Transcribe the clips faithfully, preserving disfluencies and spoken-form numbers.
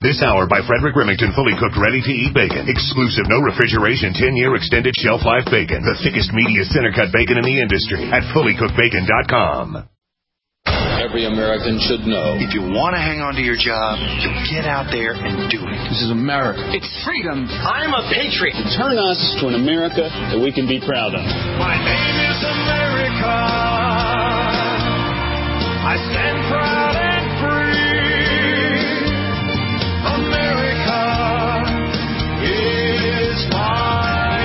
This hour by Frederick Remington, fully cooked, ready-to-eat bacon. Exclusive, no refrigeration, ten-year extended shelf life bacon. The thickest, meatiest, center-cut bacon in the industry at fully cooked bacon dot com. Every American should know. If you want to hang on to your job, you get out there and do it. This is America. It's freedom. I'm a patriot. Turn us to an America that we can be proud of. My name is America. I stand proud and free. America is my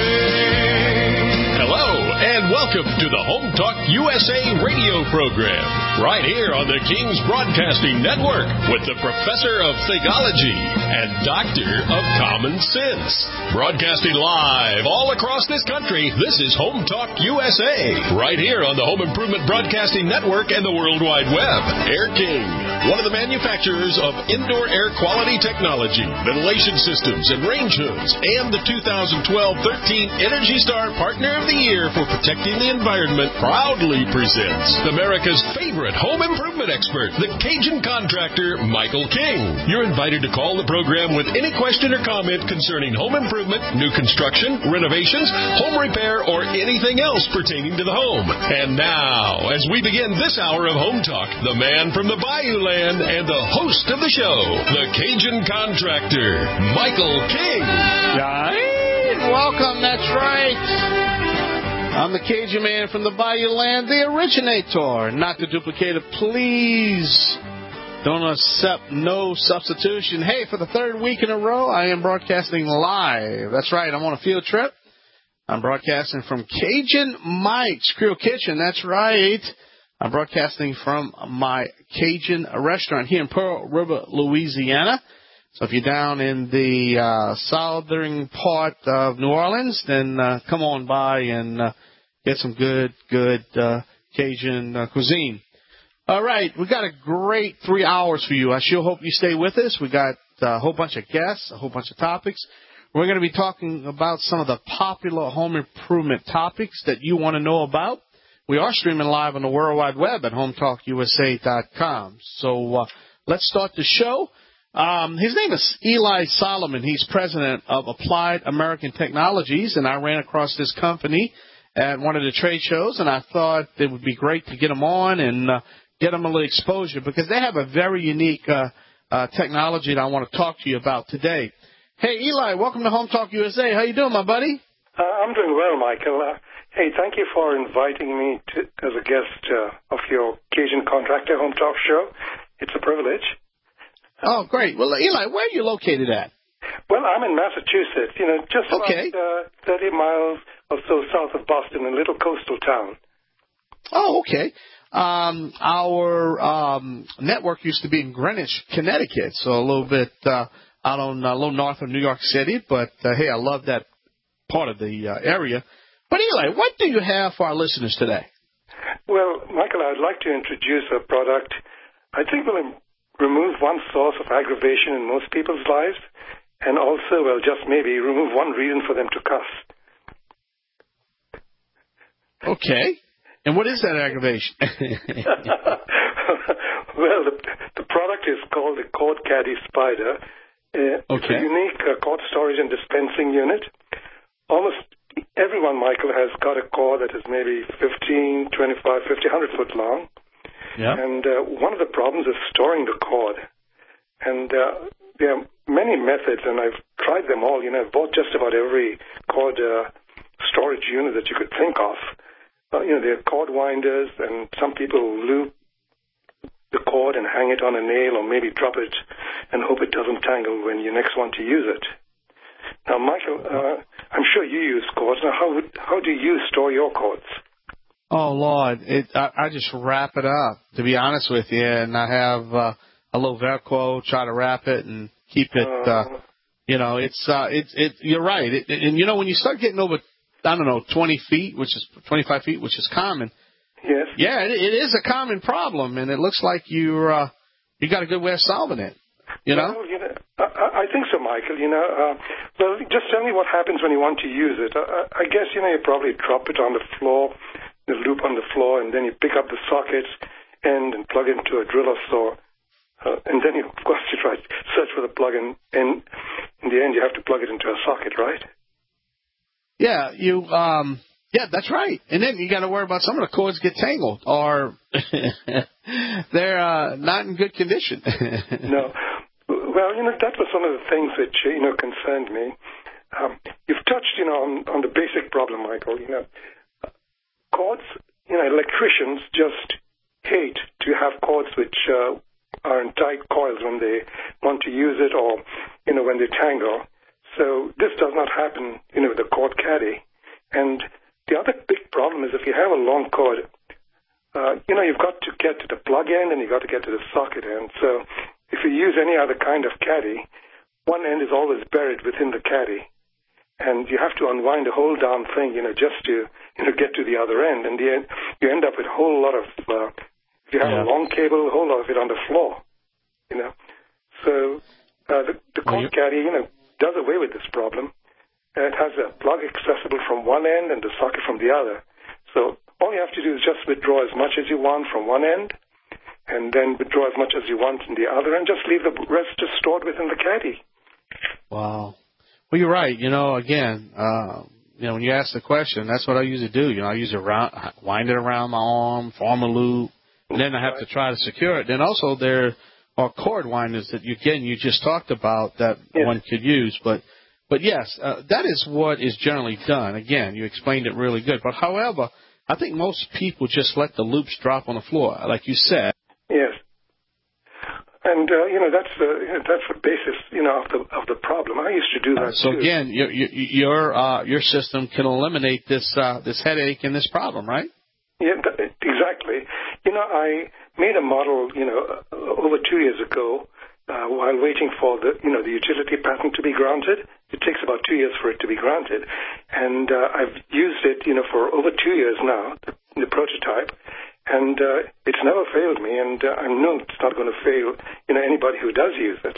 name. Hello, and welcome to the Home Talk U S A radio program, right here on the King's Broadcasting Network with the Professor of Theology and Doctor of Common Sense. Broadcasting live all across this country, this is Home Talk U S A, right here on the Home Improvement Broadcasting Network and the World Wide Web. Air King, one of the manufacturers of indoor air quality technology, ventilation systems, and range hoods, and the two thousand twelve thirteen Energy Star Partner of the Year for protecting the environment, proudly presents America's favorite home improvement expert, the Cajun contractor, Michael King. You're invited to call the program with any question or comment concerning home improvement, new construction, renovations, home repair, or anything else pertaining to the home. And now, as we begin this hour of Home Talk, the man from the Bayou Land and the host of the show, the Cajun contractor, Michael King. Right. Welcome, that's right. I'm the Cajun man from the Bayou Land, the originator, not the duplicator. Please don't accept no substitution. Hey, for the third week in a row, I am broadcasting live. That's right, I'm on a field trip. I'm broadcasting from Cajun Mike's Creole Kitchen. That's right. I'm broadcasting from my Cajun restaurant here in Pearl River, Louisiana. So if you're down in the uh, southern part of New Orleans, then uh, come on by and uh, get some good, good uh, Cajun uh, cuisine. All right, we got a great three hours for you. I sure hope you stay with us. We got a whole bunch of guests, a whole bunch of topics. We're going to be talking about some of the popular home improvement topics that you want to know about. We are streaming live on the World Wide Web at home talk U S A dot com. So uh, let's start the show. Um, his name is Eli Solomon. He's president of Applied American Technologies, and I ran across this company at one of the trade shows, and I thought it would be great to get him on and uh, get him a little exposure because they have a very unique uh, uh, technology that I want to talk to you about today. Hey, Eli, welcome to Home Talk U S A. How you doing, my buddy? Uh, I'm doing well, Michael. Uh, hey, thank you for inviting me to, as a guest uh, of your Cajun Contractor Home Talk show. It's a privilege. Oh, great. Well, Eli, where are you located at? Well, I'm in Massachusetts, you know, just okay. about uh, thirty miles or so south of Boston, a little coastal town. Oh, okay. Um, our um, network used to be in Greenwich, Connecticut, so a little bit uh, out on uh, a little north of New York City. But, uh, hey, I love that part of the uh, area. But, Eli, what do you have for our listeners today? Well, Michael, I'd like to introduce a product I think will remove one source of aggravation in most people's lives, and also, well, just maybe remove one reason for them to cuss. Okay. And what is that aggravation? Well, the, the product is called the Cord Caddy Spider. Uh, okay. It's a unique uh, cord storage and dispensing unit. Almost everyone, Michael, has got a cord that is maybe fifteen, twenty-five, fifty, one hundred foot long. Yeah. And uh, one of the problems is storing the cord. And uh, there are many methods, and I've tried them all. You know, I've bought just about every cord uh, storage unit that you could think of. Uh, you know, there are cord winders, and some people loop the cord and hang it on a nail or maybe drop it and hope it doesn't tangle when you next want to use it. Now, Michael, uh, I'm sure you use cords. Now, how would, how do you store your cords? Oh, Lord, it, I, I just wrap it up, to be honest with you, and I have uh, a little Velcro, try to wrap it and keep it, uh, you know, it's, uh, it's, it, you're right. It, and, you know, when you start getting over, I don't know, twenty feet, which is twenty-five feet, which is common. Yes. Yeah, it, it is a common problem, and it looks like you're, uh, you got a good way of solving it, you know? Well, you know, I, I think so, Michael. You know, uh, well, just tell me what happens when you want to use it. I, I guess, you know, you probably drop it on the floor, the loop on the floor, and then you pick up the socket end and plug it into a drill or saw. Uh, and then, you, of course, you try to search for the plug, and, and in the end, you have to plug it into a socket, right? Yeah, you. Um, yeah, that's right. And then you got to worry about some of the cords get tangled, or they're uh, not in good condition. No. Well, you know, that was one of the things which, you know, concerned me. Um, you've touched, you know, on, on the basic problem, Michael. You know, cords, you know, electricians just hate to have cords which uh, are in tight coils when they want to use it, or, you know, when they tangle. So this does not happen, you know, with a cord caddy. And the other big problem is if you have a long cord, uh, you know, you've got to get to the plug end and you've got to get to the socket end. So if you use any other kind of caddy, one end is always buried within the caddy. And you have to unwind the whole darn thing, you know, just to, you know, get to the other end. And the end, you end up with a whole lot of, uh, if you have yeah. a long cable, a whole lot of it on the floor, you know. So uh, the, the cord well, caddy, you know, does away with this problem. Uh, it has a plug accessible from one end and the socket from the other. So all you have to do is just withdraw as much as you want from one end, and then withdraw as much as you want from the other, and just leave the rest just stored within the caddy. Wow. Well, you're right. You know, again, uh, you know, when you ask the question, that's what I usually do. You know, I usually around, wind it around my arm, form a loop, and then I have to try to secure it. Then also there are cord winders that, you, again, you just talked about that yes. one could use. But, but yes, uh, that is what is generally done. Again, you explained it really good. But, however, I think most people just let the loops drop on the floor, like you said. Yes. And, uh, you know, that's the, that's the basis, you know, of the of the problem. I used to do that, uh, so, too. again, your your, uh, your system can eliminate this uh, this headache and this problem, right? Yeah, th- exactly. You know, I made a model, you know, over two years ago uh, while waiting for the, you know, the utility patent to be granted. It takes about two years for it to be granted. And uh, I've used it, you know, for over two years now, the, the prototype. And uh, it's never failed me, and uh, I know it's not going to fail, you know, anybody who does use it.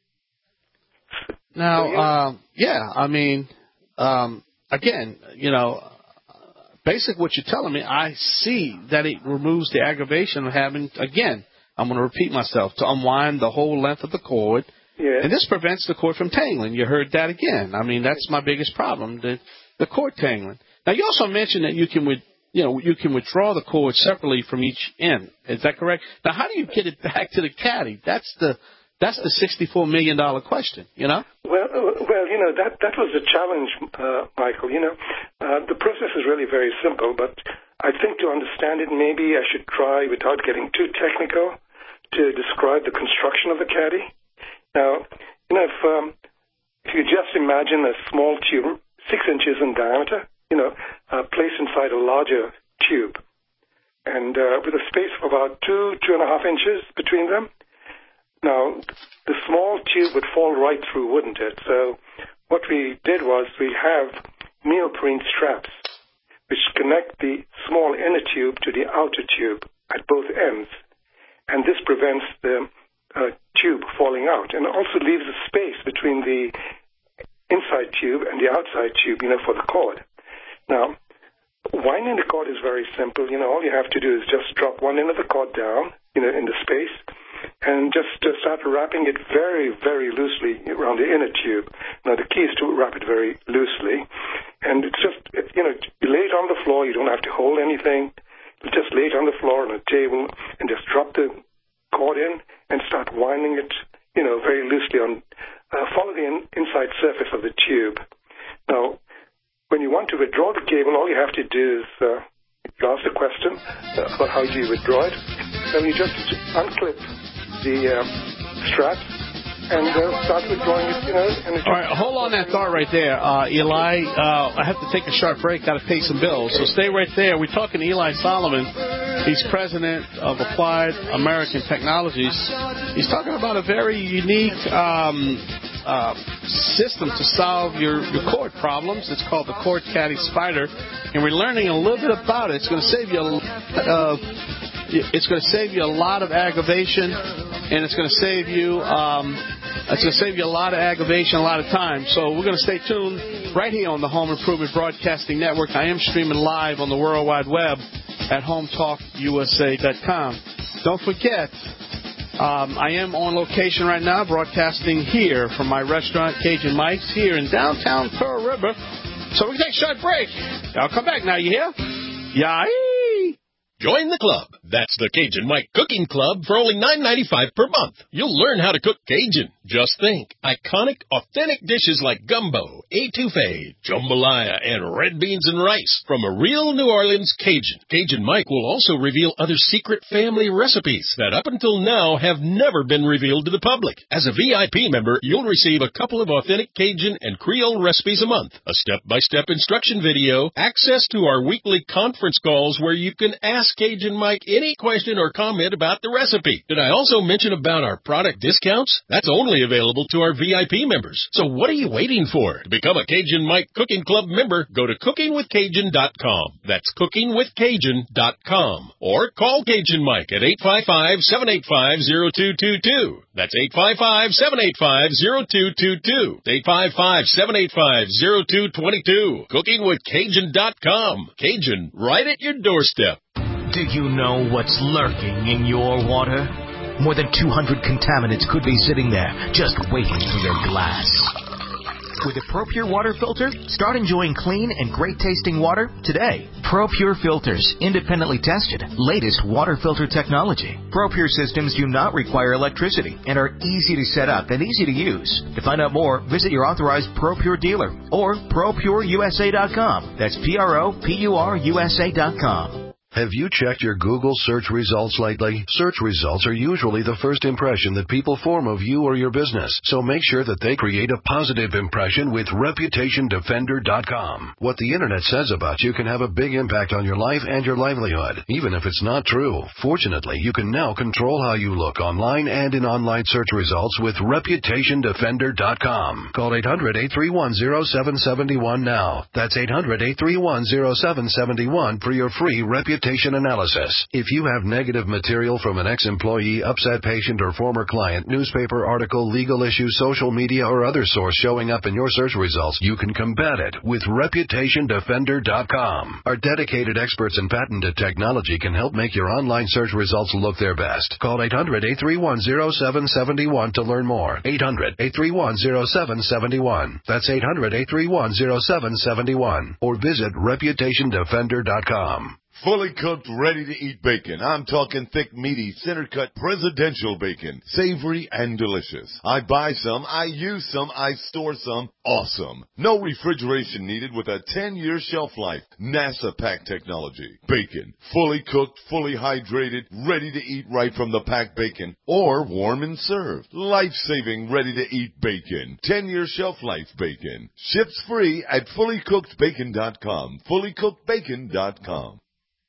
Now, so, yeah. Um, yeah, I mean, um, again, you know, basically what you're telling me, I see that it removes the aggravation of having, again, I'm going to repeat myself, to unwind the whole length of the cord. Yes. And this prevents the cord from tangling. You heard that again. I mean, that's my biggest problem, the, the cord tangling. Now, you also mentioned that you can with You know, you can withdraw the cord separately from each end. Is that correct? Now, how do you get it back to the caddy? That's the that's the sixty-four million dollars question, you know? Well, well, you know, that, that was the challenge, uh, Michael. You know, uh, the process is really very simple, but I think to understand it, maybe I should try, without getting too technical, to describe the construction of the caddy. Now, you know, if, um, if you just imagine a small tube, six inches in diameter, you know, uh, placed inside a larger tube, and uh, with a space of about two, two and a half inches between them. Now, the small tube would fall right through, wouldn't it? So what we did was we have neoprene straps which connect the small inner tube to the outer tube at both ends, and this prevents the uh, tube falling out, and also leaves a space between the inside tube and the outside tube, you know, for the cord. Now, winding the cord is very simple. You know, all you have to do is just drop one end of the cord down, you know, in the space, and just uh, start wrapping it very, very loosely around the inner tube. Now, the key is to wrap it very loosely, and it's just, it, you know, you lay it on the floor. You don't have to hold anything. You just lay it on the floor on a table and just drop the cord in and start winding it, you know, very loosely on, uh, follow the in, inside surface of the tube. Now, when you want to withdraw the cable, all you have to do is, uh, you ask the question uh, about how do you withdraw it, then you just unclip the um, straps and uh, start withdrawing it, you know. And all right, hold on that thought right there. Uh, Eli, uh, I have to take a sharp break, got to pay some bills, so stay right there. We're talking to Eli Solomon. He's president of Applied American Technologies. He's talking about a very unique um, uh, system to solve your, your cord problems. It's called the Cord Caddy Spider, and we're learning a little bit about it. It's going to save you a, uh, it's going to save you a lot of aggravation, and it's going to save you um, it's going to save you a lot of aggravation, a lot of time. So we're going to stay tuned right here on the Home Improvement Broadcasting Network. I am streaming live on the World Wide Web at home talk U S A dot com. Don't forget, Um, I am on location right now, broadcasting here from my restaurant, Cajun Mike's, here in downtown Pearl River. So we can take a short break. I'll come back now, you hear? Yay! Join the club. That's the Cajun Mike Cooking Club for only nine ninety-five per month. You'll learn how to cook Cajun. Just think, iconic, authentic dishes like gumbo, etouffee, jambalaya, and red beans and rice from a real New Orleans Cajun. Cajun Mike will also reveal other secret family recipes that up until now have never been revealed to the public. As a V I P member, you'll receive a couple of authentic Cajun and Creole recipes a month, a step-by-step instruction video, access to our weekly conference calls where you can ask Cajun Mike any question or comment about the recipe. Did I also mention about our product discounts? That's only available to our V I P members. So what are you waiting for? To become a Cajun Mike Cooking Club member, go to cooking with cajun dot com. That's cooking with cajun dot com. Or call Cajun Mike at eight five five, seven eight five, zero two two two. That's eight five five, seven eight five, zero two two two. eight five five, seven eight five, zero two two two. cooking with cajun dot com. Cajun, right at your doorstep. Do you know what's lurking in your water? More than two hundred contaminants could be sitting there, just waiting for your glass. With a ProPure water filter, start enjoying clean and great-tasting water today. ProPure filters, independently tested, latest water filter technology. ProPure systems do not require electricity and are easy to set up and easy to use. To find out more, visit your authorized ProPure dealer or pro pure u s a dot com. That's P R O P U R U S A dot com. Have you checked your Google search results lately? Search results are usually the first impression that people form of you or your business, so make sure that they create a positive impression with reputation defender dot com. What the Internet says about you can have a big impact on your life and your livelihood, even if it's not true. Fortunately, you can now control how you look online and in online search results with reputation defender dot com. Call eight hundred, eight three one, zero seven seven one now. That's eight hundred, eight three one, zero seven seven one for your free reputation analysis. If you have negative material from an ex-employee, upset patient, or former client, newspaper article, legal issue, social media, or other source showing up in your search results, you can combat it with reputation defender dot com. Our dedicated experts in patented technology can help make your online search results look their best. Call eight hundred, eight three one, zero seven seven one to learn more. eight hundred, eight three one, zero seven seven one. That's eight hundred, eight three one, zero seven seven one. Or visit reputation defender dot com. Fully cooked, ready-to-eat bacon. I'm talking thick, meaty, center-cut presidential bacon. Savory and delicious. I buy some, I use some, I store some. Awesome. No refrigeration needed with a ten-year shelf life. NASA pack technology. Bacon. Fully cooked, fully hydrated, ready to eat right from the packed bacon. Or warm and served. Life-saving, ready-to-eat bacon. ten-year shelf life bacon. Ships free at fully cooked bacon dot com. fully cooked bacon dot com.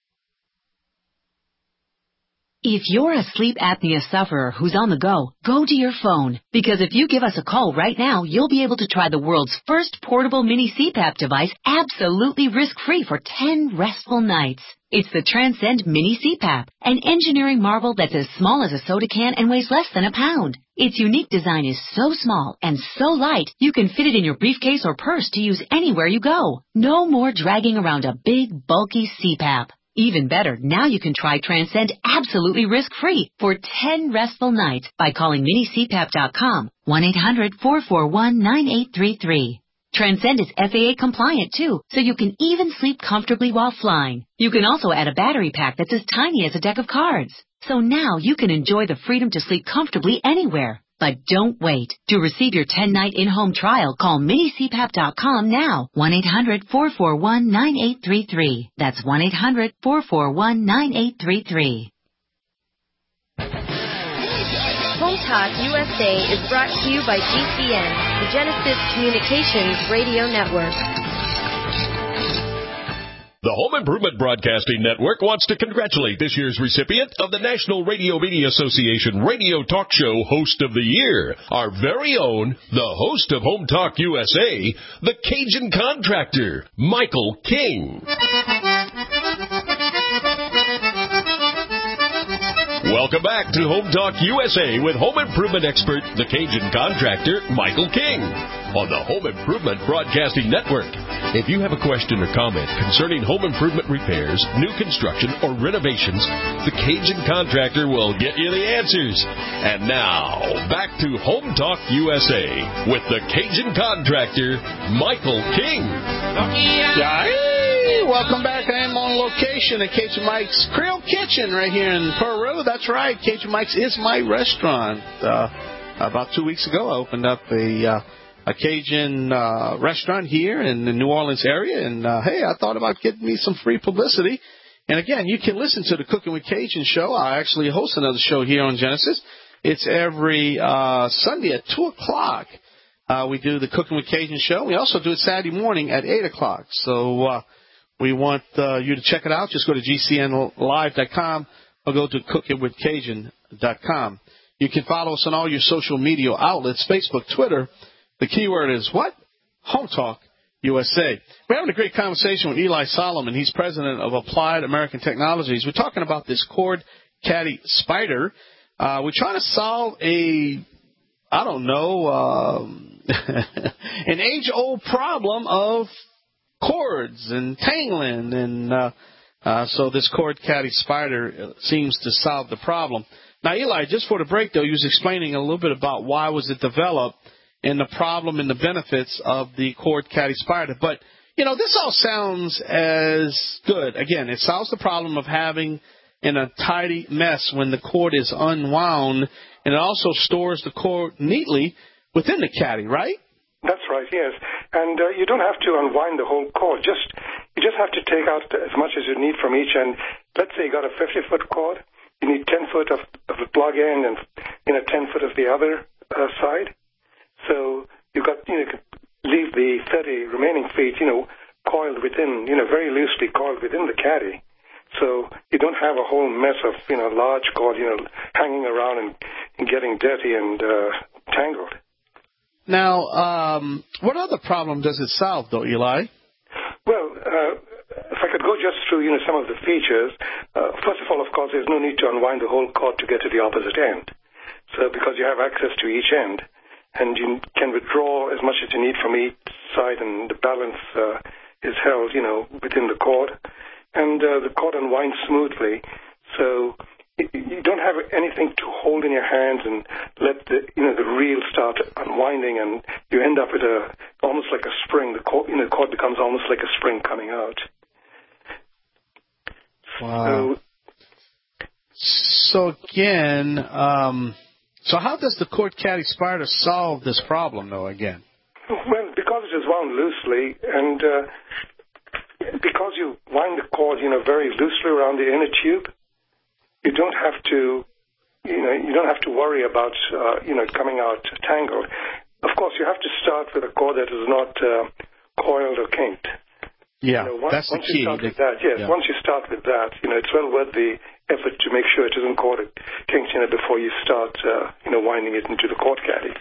If you're a sleep apnea sufferer who's on the go, go to your phone. Because if you give us a call right now, you'll be able to try the world's first portable mini C PAP device absolutely risk-free for ten restful nights. It's the Transcend Mini C PAP, an engineering marvel that's as small as a soda can and weighs less than a pound. Its unique design is so small and so light, you can fit it in your briefcase or purse to use anywhere you go. No more dragging around a big, bulky C PAP. Even better, now you can try Transcend absolutely risk-free for ten restful nights by calling mini c pap dot com, one eight hundred, four four one, nine eight three three. Transcend is F A A compliant too, so you can even sleep comfortably while flying. You can also add a battery pack that's as tiny as a deck of cards. So now you can enjoy the freedom to sleep comfortably anywhere. But don't wait. To receive your ten-night in-home trial, call mini c pap dot com now, one eight hundred, four four one, nine eight three three. That's one eight hundred, four four one, nine eight three three. Home Talk U S A is brought to you by G C N, the Genesis Communications Radio Network. The Home Improvement Broadcasting Network wants to congratulate this year's recipient of the National Radio Media Association Radio Talk Show Host of the Year, our very own, the host of Home Talk U S A, the Cajun Contractor, Michael King. Welcome back to Home Talk U S A with home improvement expert, the Cajun contractor, Michael King, on the Home Improvement Broadcasting Network. If you have a question or comment concerning home improvement repairs, new construction, or renovations, the Cajun contractor will get you the answers. And now, back to Home Talk U S A with the Cajun contractor, Michael King. Hey, welcome back. I am on location at Cajun Mike's Creole Kitchen right here in Pearl River. That's right. Cajun Mike's is my restaurant. Uh, about two weeks ago, I opened up a, uh, a Cajun uh, restaurant here in the New Orleans area. And, uh, hey, I thought about getting me some free publicity. And, again, you can listen to the Cooking with Cajun show. I actually host another show here on Genesis. It's every uh, Sunday at two o'clock. Uh, we do the Cooking with Cajun show. We also do it Saturday morning at eight o'clock. So uh, we want uh, you to check it out. Just go to G C N live dot com or go to cooking with cajun dot com. You can follow us on all your social media outlets, Facebook, Twitter. The keyword is what? Home Talk U S A. We're having a great conversation with Eli Solomon. He's president of Applied American Technologies. We're talking about this cord caddy spider. Uh, we're trying to solve a, I don't know, um, an age-old problem of cords and tangling. And uh, uh, so this cord caddy spider seems to solve the problem. Now, Eli, just for the break, though, you was explaining a little bit about why was it developed and the problem and the benefits of the cord caddy spider. But, you know, this all sounds as good. Again, it solves the problem of having in a tidy mess when the cord is unwound, and it also stores the cord neatly within the caddy, right? That's right, yes. And uh, you don't have to unwind the whole cord. Just you just have to take out as much as you need from each end. Let's say you got a fifty-foot cord. You need ten foot of, of the plug end and you know ten foot of the other uh, side. So you got you know you can leave the thirty remaining feet you know coiled within you know very loosely coiled within the caddy. So you don't have a whole mess of you know large cord you know hanging around and, and getting dirty and uh, tangled. Now, um, what other problem does it solve, though, Eli? Well, uh, if I could go just through, you know, some of the features. Uh, first of all, of course, there's no need to unwind the whole cord to get to the opposite end. So because you have access to each end, and you can withdraw as much as you need from each side, and the balance uh, is held, you know, within the cord, and uh, the cord unwinds smoothly. So you don't have anything to hold in your hands and let the you know the reel start unwinding, and you end up with a almost like a spring. The cord, you know, the cord becomes almost like a spring coming out. Wow. So, so again, um, so how does the cord caddy spider solve this problem, though? Again. Well, because it is wound loosely, and uh, because you wind the cord, you know, very loosely around the inner tube. You don't have to, you know, you don't have to worry about, uh, you know, coming out tangled. Of course, you have to start with a cord that is not uh, coiled or kinked. Yeah, you know, once, that's the once key. You start with that, yes, yeah. Once you start with that, you know, it's well worth the effort to make sure it isn't cord kinked, you know, before you start, uh, you know, winding it into the cord caddy.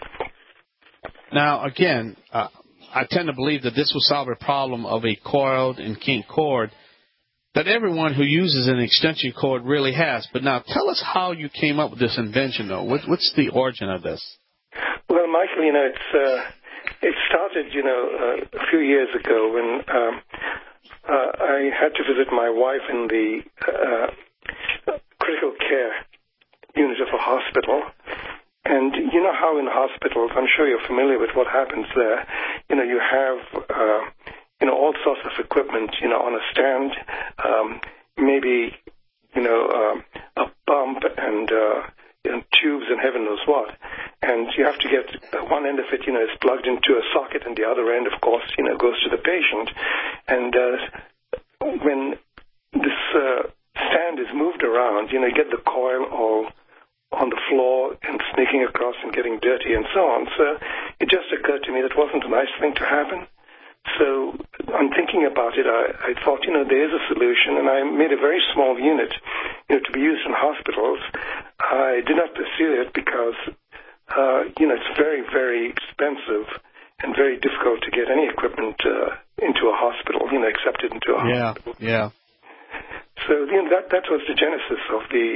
Now, again, uh, I tend to believe that this will solve a problem of a coiled and kinked cord that everyone who uses an extension cord really has. But now tell us how you came up with this invention, though. What, what's the origin of this? Well, Michael, you know, it's uh, it started, you know, uh, a few years ago when um, uh, I had to visit my wife in the uh, critical care unit of a hospital. And you know how in hospitals, I'm sure you're familiar with what happens there, you know, you have... Uh, you know, all sorts of equipment, you know, on a stand, um, maybe, you know, um, a pump and, uh, and tubes and heaven knows what. And you have to get one end of it, you know, is plugged into a socket, and the other end, of course, you know, goes to the patient. And uh, when this uh, stand is moved around, you know, you get the coil all on the floor and sneaking across and getting dirty and so on. So it just occurred to me that wasn't a nice thing to happen. So I'm thinking about it. I, I thought, you know, there is a solution, and I made a very small unit, you know, to be used in hospitals. I did not pursue it because, uh, you know, it's very, very expensive and very difficult to get any equipment uh, into a hospital, you know, accepted into a yeah, hospital. Yeah, yeah. So, you know, that, that was the genesis of the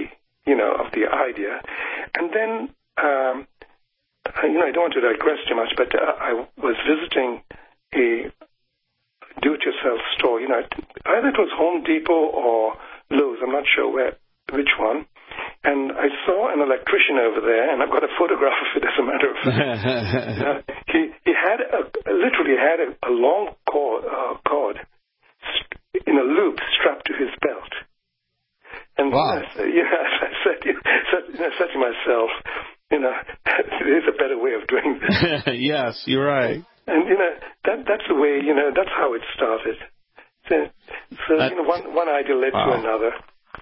you know, of the idea. And then, um, you know, I don't want to digress too much, but uh, I was visiting a do-it-yourself store. You know, either it was Home Depot or Lowe's. I'm not sure where, which one. And I saw an electrician over there, and I've got a photograph of it, as a matter of fact. uh, he he had a, literally had a, a long cord, uh, cord in a loop strapped to his belt. And wow. I said, yeah, I said, you know, said, I said to myself, you know, there's a better way of doing this. Yes, you're right. And, you know, that that's the way, you know, that's how it started. So, so that, you know, one, one idea led wow. to another.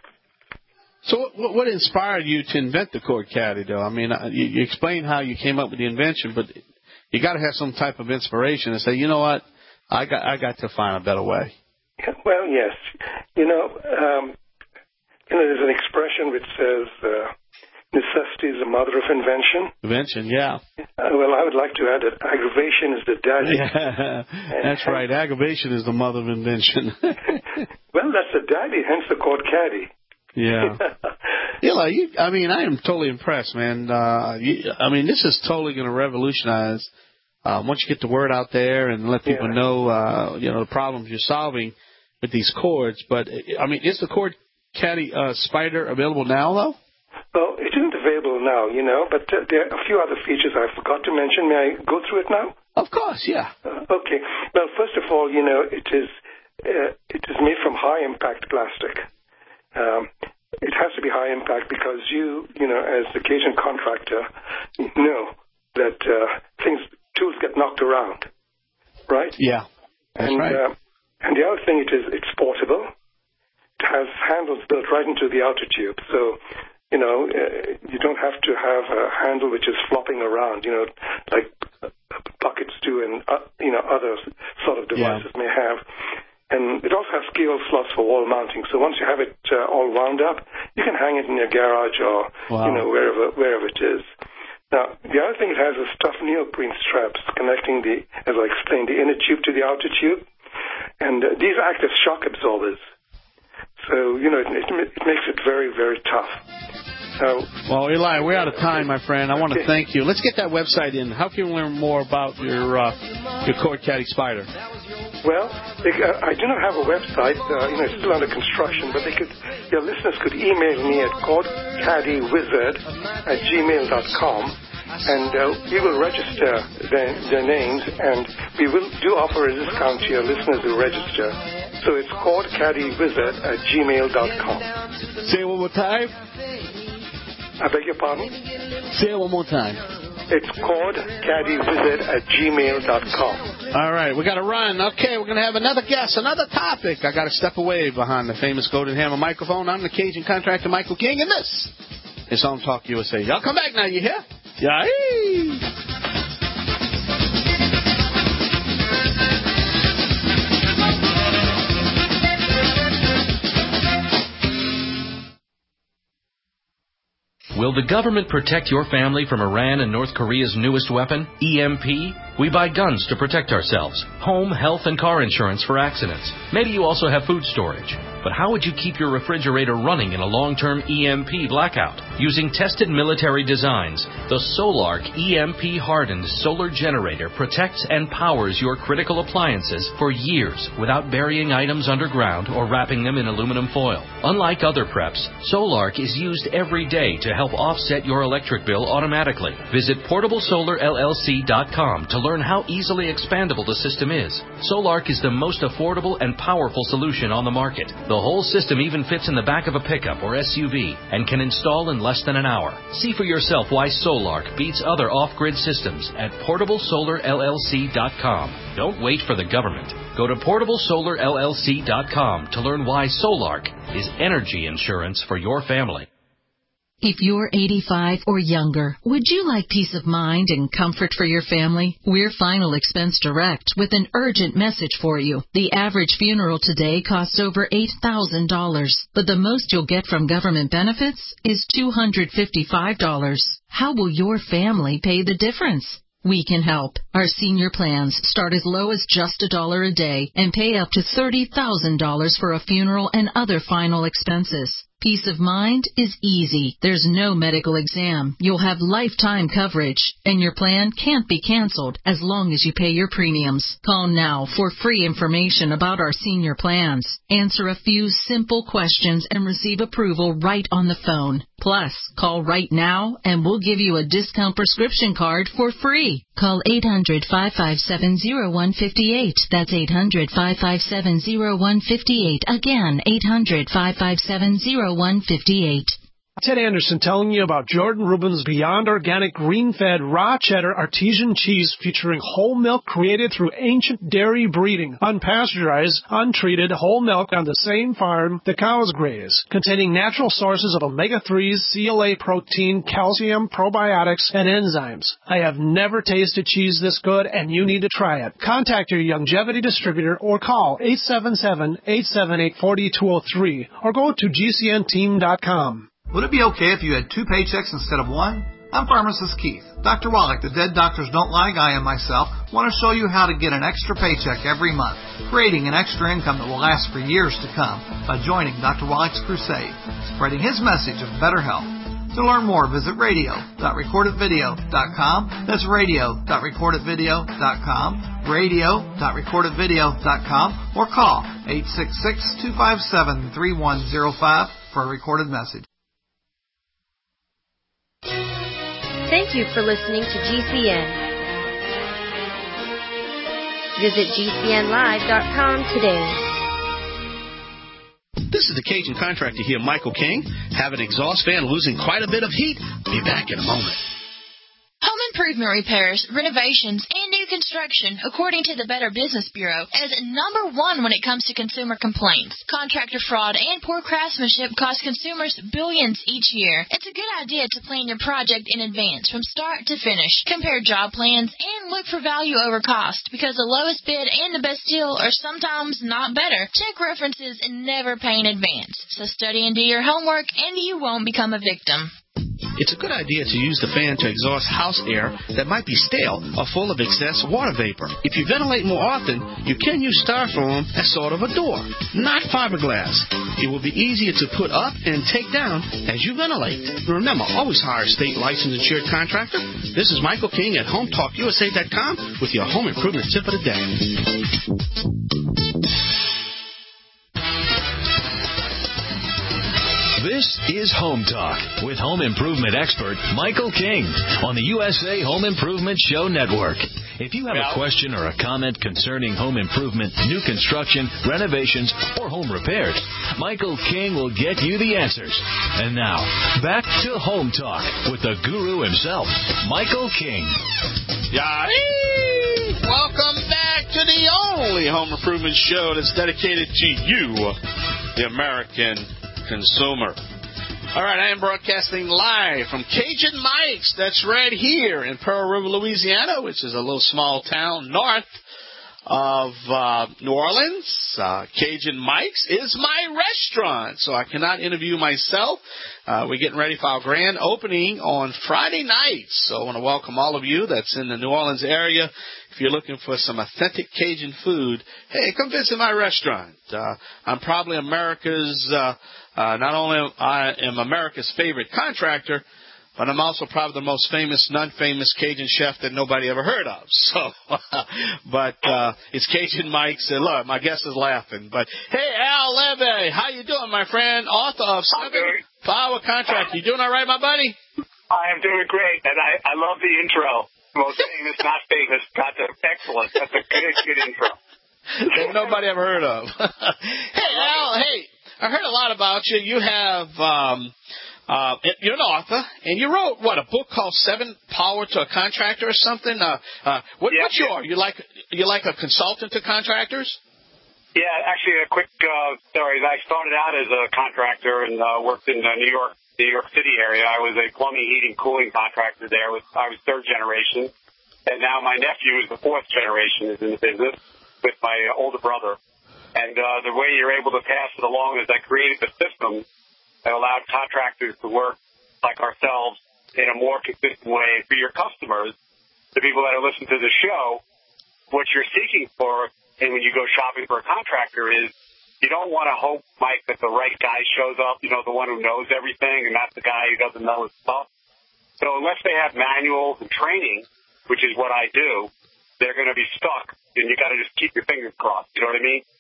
So what, what inspired you to invent the cord caddy, though? I mean, you, you explained how you came up with the invention, but you got to have some type of inspiration and say, you know what, I got I got to find a better way. Yeah, well, yes. You know, um, you know, there's an expression which says uh, necessity is the mother of invention. Invention, yeah. Uh, well, I would like to add that aggravation is the daddy. Yeah, that's and, right. Aggravation is the mother of invention. Well, that's the daddy, hence the cord caddy. Yeah. Eli, you, I mean, I am totally impressed, man. Uh, you, I mean, this is totally going to revolutionize uh, once you get the word out there and let people yeah. know, uh, you know, the problems you're solving with these cords. But, I mean, is the cord caddy uh, spider available now, though? Well, it isn't available now, you know, but uh, there are a few other features I forgot to mention. May I go through it now? Of course, yeah. Uh, okay. Well, first of all, you know, it is uh, it is made from high-impact plastic. Um, it has to be high impact because you, you know, as the Cajun contractor, know that uh, things, tools get knocked around, right? Yeah, that's and, right. Uh, and the other thing, it is it's portable. It has handles built right into the outer tube, so you know uh, you don't have to have a handle which is flopping around, you know, like buckets do and uh, you know other sort of devices yeah. may have. And it also has scale slots for wall mounting. So once you have it uh, all wound up, you can hang it in your garage or, wow. you know, wherever wherever it is. Now, the other thing it has is tough neoprene straps connecting the, as I explained, the inner tube to the outer tube. And uh, these act as shock absorbers. So, you know, it, it, it makes it very, very tough. So, well, Eli, we're out of time, my friend. I want to thank you. Let's get that website in. How can we learn more about your uh, your cord caddy spider? Well, they, uh, I do not have a website. Uh, you know, it's still under construction, but they could, your listeners could email me at cordcaddywizard at gmail dot com, and uh, we will register their, their names, and we will do offer a discount to your listeners who register. So it's cordcaddywizard at gmail dot com. Say it one more time. I beg your pardon? Say it one more time. It's cordcaddywizard at gmail dot com. All right, we got to run. Okay, we're going to have another guest, another topic. I got to step away behind the famous Golden Hammer microphone. I'm the Cajun contractor, Michael King, and this is Home Talk U S A. Y'all come back now, you hear? Yeah. Will the government protect your family from Iran and North Korea's newest weapon, E M P? We buy guns to protect ourselves, home, health, and car insurance for accidents. Maybe you also have food storage. But how would you keep your refrigerator running in a long-term E M P blackout? Using tested military designs, the Solark E M P-hardened solar generator protects and powers your critical appliances for years without burying items underground or wrapping them in aluminum foil. Unlike other preps, Solark is used every day to help offset your electric bill automatically. Visit portable solar L L C dot com to learn how easily expandable the system is. Solark is the most affordable and powerful solution on the market. The whole system even fits in the back of a pickup or S U V and can install in less than an hour. See for yourself why Solark beats other off-grid systems at portable solar L L C dot com. Don't wait for the government. Go to portable solar L L C dot com to learn why Solark is energy insurance for your family. If you're eighty-five or younger, would you like peace of mind and comfort for your family? We're Final Expense Direct with an urgent message for you. The average funeral today costs over eight thousand dollars, but the most you'll get from government benefits is two hundred fifty-five dollars. How will your family pay the difference? We can help. Our senior plans start as low as just a dollar a day and pay up to thirty thousand dollars for a funeral and other final expenses. Peace of mind is easy. There's no medical exam. You'll have lifetime coverage, and your plan can't be canceled as long as you pay your premiums. Call now for free information about our senior plans. Answer a few simple questions and receive approval right on the phone. Plus, call right now and we'll give you a discount prescription card for free. Call eight hundred, five five seven, zero one five eight. That's eight hundred, five five seven, zero one five eight. Again, eight hundred, five five seven, zero one five eight. Ted Anderson telling you about Jordan Rubin's Beyond Organic Green-Fed Raw Cheddar Artesian Cheese featuring whole milk created through ancient dairy breeding, unpasteurized, untreated whole milk on the same farm the cows graze, containing natural sources of omega threes, C L A protein, calcium, probiotics, and enzymes. I have never tasted cheese this good, and you need to try it. Contact your Longevity distributor or call eight seven seven, eight seven eight, four two zero three or go to G C N team dot com. Would it be okay if you had two paychecks instead of one? I'm Pharmacist Keith. Doctor Wallach, the Dead Doctors Don't Lie guy, and myself want to show you how to get an extra paycheck every month, creating an extra income that will last for years to come by joining Doctor Wallach's crusade, spreading his message of better health. To learn more, visit radio dot recorded video dot com. That's radio dot recorded video dot com, radio dot recorded video dot com, or call eight six six, two five seven, three one zero five for a recorded message. Thank you for listening to G C N. Visit G C N live dot com today. This is the Cajun contractor here, Michael King. Have an exhaust fan losing quite a bit of heat? Be back in a moment. Home improvement repairs, renovations, and new construction, according to the Better Business Bureau, is number one when it comes to consumer complaints. Contractor fraud and poor craftsmanship cost consumers billions each year. It's a good idea to plan your project in advance from start to finish. Compare job plans and look for value over cost, because the lowest bid and the best deal are sometimes not better. Check references and never pay in advance. So study and do your homework, and you won't become a victim. It's a good idea to use the fan to exhaust house air that might be stale or full of excess water vapor. If you ventilate more often, you can use styrofoam as sort of a door, not fiberglass. It will be easier to put up and take down as you ventilate. Remember, always hire a state licensed insured contractor. This is Michael King at home talk U S A dot com with your home improvement tip of the day. This is Home Talk with home improvement expert Michael King on the U S A Home Improvement Show Network. If you have a question or a comment concerning home improvement, new construction, renovations, or home repairs, Michael King will get you the answers. And now, back to Home Talk with the guru himself, Michael King. Yahee! Welcome back to the only home improvement show that's dedicated to you, the American consumer. All right, I am broadcasting live from Cajun Mike's. That's right here in Pearl River, Louisiana, which is a little small town north of uh, New Orleans. Uh, Cajun Mike's is my restaurant, so I cannot interview myself. Uh, we're getting ready for our grand opening on Friday night, so I want to welcome all of you that's in the New Orleans area. If you're looking for some authentic Cajun food, hey, come visit my restaurant. Uh, I'm probably America's, uh, uh, not only am I am America's favorite contractor, but I'm also probably the most famous, non-famous Cajun chef that nobody ever heard of. So, but uh, it's Cajun Mike's. And look, my guest is laughing. But hey, Al Levy, how you doing, my friend? Author of Seven Power Contract. You doing all right, my buddy? I am doing great, and I, I love the intro. Most famous, not famous. That's excellent. That's a good, good intro. That nobody ever heard of. Hey, Al, hey, I heard a lot about you. You have, um, uh, you're an author, and you wrote, what, a book called Seven Power to a Contractor or something? Uh, uh, what, yeah, what you are? You like, you like a consultant to contractors? Yeah, actually, a quick uh, story. I started out as a contractor and uh, worked in uh, New York. New York City area. I was a plumbing, heating, cooling contractor there. I was third generation, and now my nephew is the fourth generation is in the business with my older brother. And uh, the way you're able to pass it along is I created a system that allowed contractors to work like ourselves in a more consistent way for your customers, the people that are listening to the show. What you're seeking for, and when you go shopping for a contractor, is You don't want to hope, Mike, that the right guy shows up, you know, the one who knows everything, and not the guy who doesn't know his stuff. So unless they have manuals and training, which is what I do, they're going to be stuck, and you got to just keep your fingers crossed. You know what I mean?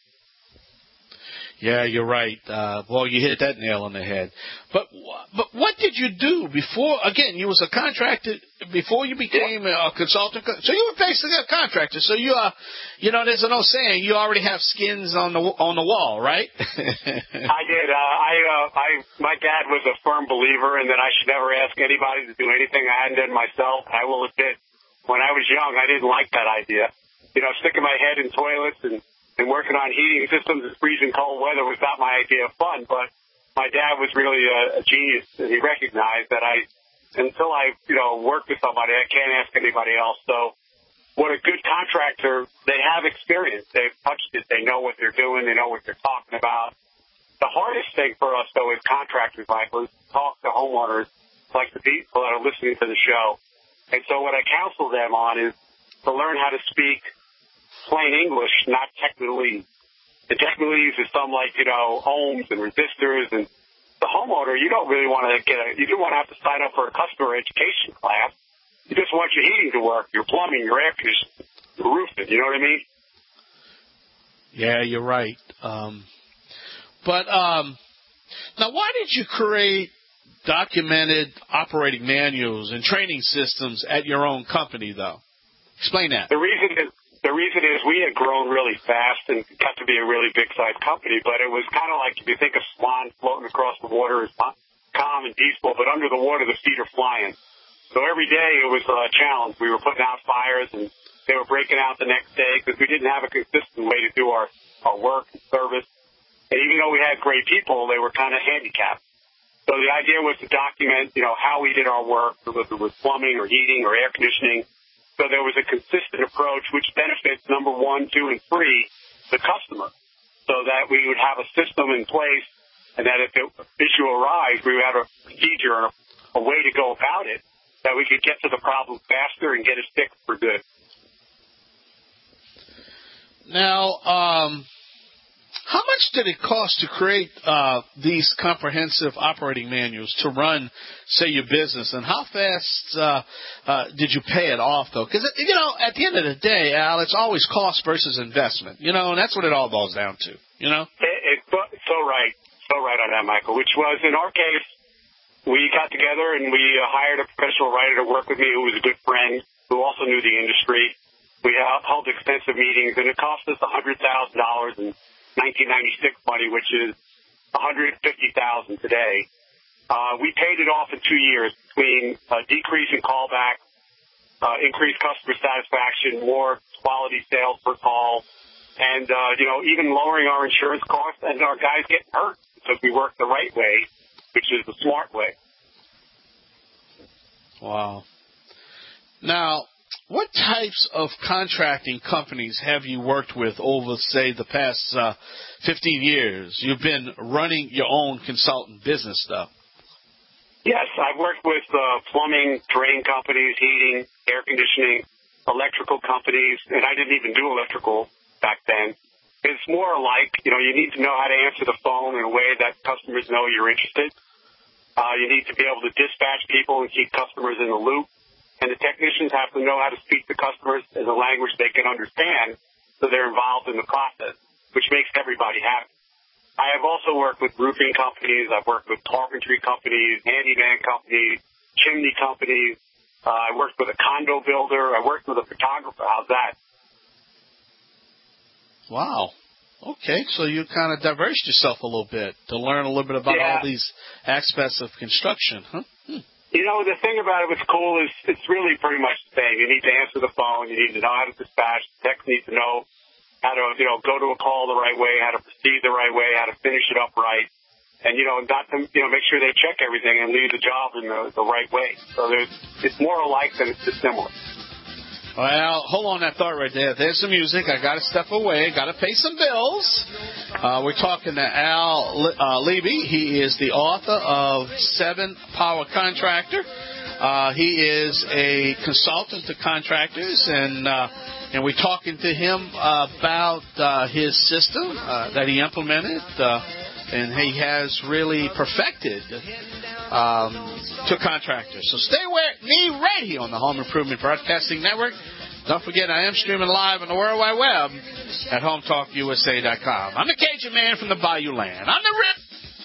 Yeah, you're right. Uh, well, you hit that nail on the head. But but what did you do before? Again, you was a contractor before you became a consultant. So you were basically a contractor. So you are, you know, there's an old saying: you already have skins on the on the wall, right? I did. Uh, I uh, I my dad was a firm believer in that I should never ask anybody to do anything I hadn't done myself. I will admit, when I was young, I didn't like that idea. You know, sticking my head in toilets and. And working on heating systems in freezing cold weather was not my idea of fun, but my dad was really a, a genius, and he recognized that I, until I, you know, work with somebody, I can't ask anybody else. So what a good contractor, they have experience. They've touched it. They know what they're doing. They know what they're talking about. The hardest thing for us, though, as contractors, Michael, is to talk to homeowners like the people that are listening to the show. And so what I counsel them on is to learn how to speak plain English, not technically. The technically is some like, you know, ohms and resistors. And the homeowner, you don't really want to get a, you don't want to have to sign up for a customer education class. You just want your heating to work, your plumbing, your air conditioning, your roofing. You know what I mean? Yeah, you're right. Um, but um, now, why did you create documented operating manuals and training systems at your own company, though? Explain that. The reason is, The reason is we had grown really fast and got to be a really big-sized company, but it was kind of like if you think of swan floating across the water is calm and peaceful, but under the water the feet are flying. So every day it was a challenge. We were putting out fires, and they were breaking out the next day because we didn't have a consistent way to do our, our work and service. And even though we had great people, they were kind of handicapped. So the idea was to document, you know, how we did our work, whether it was plumbing or heating or air conditioning. So there was a consistent approach which benefits number one, two, and three, the customer, so that we would have a system in place and that if an issue arises, we would have a procedure and a, a way to go about it that we could get to the problem faster and get it fixed for good. Now, um, how much did it cost to create uh, these comprehensive operating manuals to run, say, your business? And how fast uh, uh, did you pay it off, though? Because, you know, at the end of the day, Al, it's always cost versus investment, you know, and that's what it all boils down to, you know? It, it's so right, so right on that, Michael, which was, in our case, we got together and we uh, hired a professional writer to work with me who was a good friend, who also knew the industry. We held extensive meetings, and it cost us one hundred thousand dollars in nineteen ninety-six money, which is one hundred fifty thousand dollars today. Uh, we paid it off in two years between a decrease in callbacks, uh, increased customer satisfaction, more quality sales per call, and, uh, you know, even lowering our insurance costs and our guys getting hurt because we worked the right way, which is the smart way. Wow. Now, what types of contracting companies have you worked with over, say, the past uh, fifteen years? You've been running your own consultant business stuff. Yes, I've worked with uh, plumbing, drain companies, heating, air conditioning, electrical companies, and I didn't even do electrical back then. It's more like, you know, you need to know how to answer the phone in a way that customers know you're interested. Uh, you need to be able to dispatch people and keep customers in the loop. And the technicians have to know how to speak to customers in a language they can understand so they're involved in the process, which makes everybody happy. I have also worked with roofing companies. I've worked with carpentry companies, handyman companies, chimney companies. Uh, I worked with a condo builder. I worked with a photographer. How's that? Wow. Okay, so you kind of diversed yourself a little bit to learn a little bit about yeah. all these aspects of construction, huh? Hmm. You know, the thing about it, what's cool is it's really pretty much the same. You need to answer the phone. You need to know how to dispatch. Techs need to know how to, you know, go to a call the right way, how to proceed the right way, how to finish it up right. And, you know, not to, you know, make sure they check everything and leave the job in the, the right way. So there's, it's more alike than it's dissimilar. Well, hold on that thought right there. There's some music. I got to step away. Got to pay some bills. Uh, we're talking to Al uh, Levy. He is the author of Seven Power Contractor. Uh, he is a consultant to contractors, and uh, and we're talking to him about uh, his system uh, that he implemented, uh, and he has really perfected um, to contractors. So stay with me right here on the Home Improvement Broadcasting Network. Don't forget, I am streaming live on the World Wide Web at home talk U S A dot com. I'm the Cajun Man from the Bayou Land. I'm the Rip.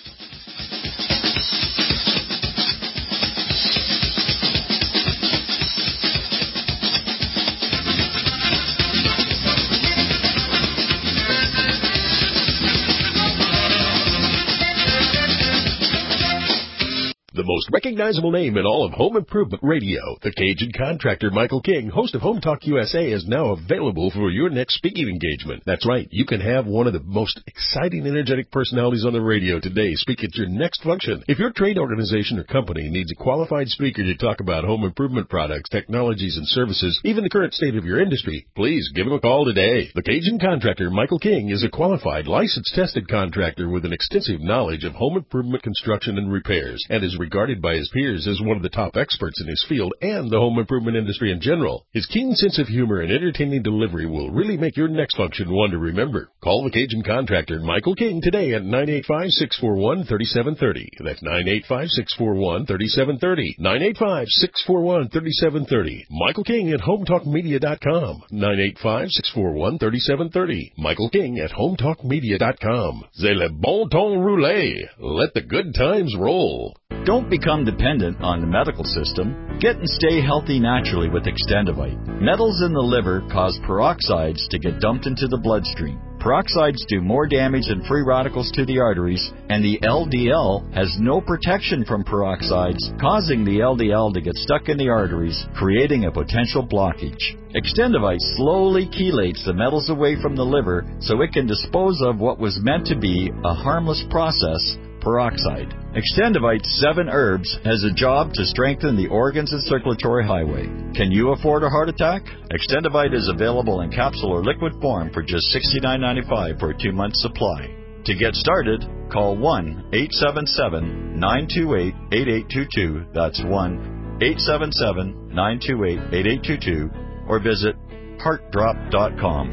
The most recognizable name in all of home improvement radio, the Cajun contractor Michael King, host of Home Talk U S A, is now available for your next speaking engagement. That's right, you can have one of the most exciting, energetic personalities on the radio today speak at your next function. If your trade organization or company needs a qualified speaker to talk about home improvement products, technologies, and services, even the current state of your industry, please give him a call today. The Cajun contractor Michael King is a qualified, licensed, tested contractor with an extensive knowledge of home improvement construction and repairs, and is regarded by his peers as one of the top experts in his field and the home improvement industry in general. His keen sense of humor and entertaining delivery will really make your next function one to remember. Call the Cajun contractor Michael King today at nine eight five, six four one, three seven three zero. That's nine eight five, six four one, three seven three zero. nine eight five, six four one, three seven three zero. Michael King at home talk media dot com. nine eight five, six four one, three seven three zero. Michael King at home talk media dot com. C'est le bon temps roulé. Let the good times roll. Don't become dependent on the medical system. Get and stay healthy naturally with Extendivite. Metals in the liver cause peroxides to get dumped into the bloodstream. Peroxides do more damage than free radicals to the arteries, and the L D L has no protection from peroxides, causing the L D L to get stuck in the arteries, creating a potential blockage. Extendivite slowly chelates the metals away from the liver so it can dispose of what was meant to be a harmless process, peroxide. Extendivite's seven herbs has a job to strengthen the organs and circulatory highway. Can you afford a heart attack? Extendivite is available in capsule or liquid form for just sixty-nine ninety-five for a two-month supply. To get started, call one eight seven seven, nine two eight, eight eight two two. That's one eight seven seven, nine two eight, eight eight two two, or visit heart drop dot com.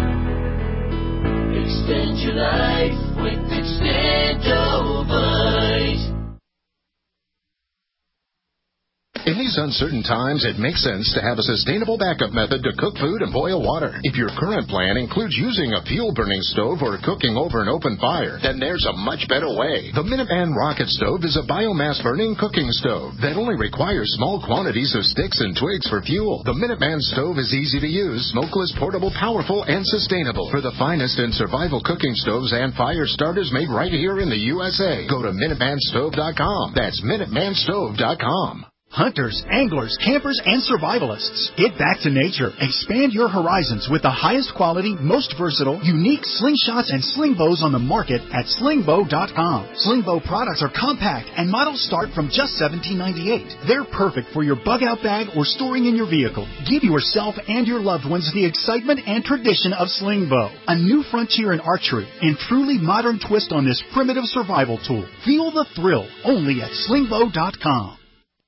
Extend your life with Extendivite. In these uncertain times, it makes sense to have a sustainable backup method to cook food and boil water. If your current plan includes using a fuel-burning stove or cooking over an open fire, then there's a much better way. The Minuteman Rocket Stove is a biomass-burning cooking stove that only requires small quantities of sticks and twigs for fuel. The Minuteman Stove is easy to use, smokeless, portable, powerful, and sustainable. For the finest in survival cooking stoves and fire starters made right here in the U S A, go to Minuteman Stove dot com. That's Minuteman Stove dot com. Hunters, anglers, campers, and survivalists. Get back to nature. Expand your horizons with the highest quality, most versatile, unique slingshots and sling bows on the market at sling bow dot com. Sling bow products are compact and models start from just seventeen ninety-eight. They're perfect for your bug-out bag or storing in your vehicle. Give yourself and your loved ones the excitement and tradition of sling bow. A new frontier in archery and truly modern twist on this primitive survival tool. Feel the thrill only at sling bow dot com.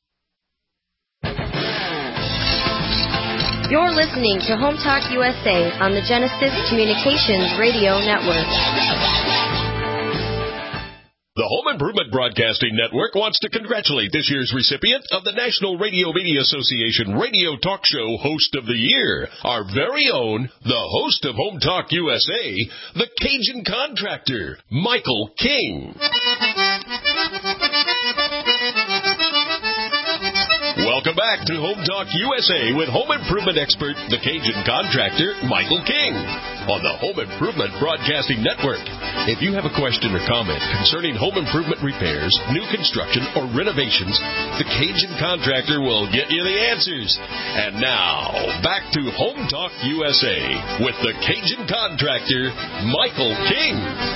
You're listening to Home Talk U S A on the Genesis Communications Radio Network. The Home Improvement Broadcasting Network wants to congratulate this year's recipient of the National Radio Media Association Radio Talk Show Host of the Year, our very own, the host of Home Talk U S A, the Cajun contractor, Michael King. Welcome back to Home Talk U S A with home improvement expert, the Cajun contractor, Michael King, on the Home Improvement Broadcasting Network. If you have a question or comment concerning home improvement repairs, new construction, or renovations, the Cajun contractor will get you the answers. And now, back to Home Talk U S A with the Cajun contractor, Michael King.